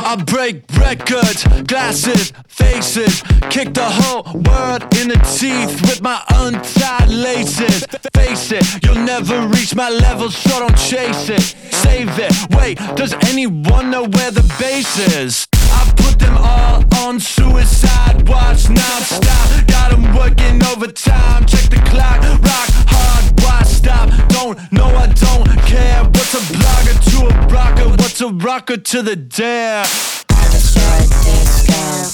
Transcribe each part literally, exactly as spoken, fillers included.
I break records, glasses, faces, kick the whole world in the teeth with my untied laces. Face it, you'll never reach my level, so don't chase it. Save it, wait, does anyone know where the base is? I put them all on suicide watch non-stop. Got them working overtime, check the clock, rock hard, why stop? Don't know, I don't care. What's a blogger to a rocker? What's a rocker to the dare? I destroyed disco.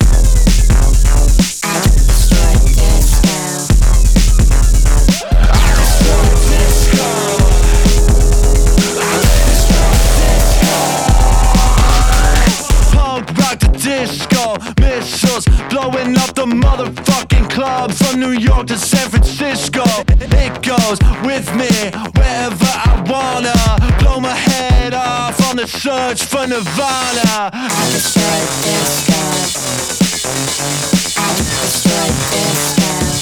I destroyed disco. I destroyed disco. I destroyed disco. Punk rock to disco, missiles blowing up the motherfucking club. From New York to San Francisco, it goes with me wherever I wanna. Blow my head off on the search for Nirvana. I destroyed disco. I destroyed disco.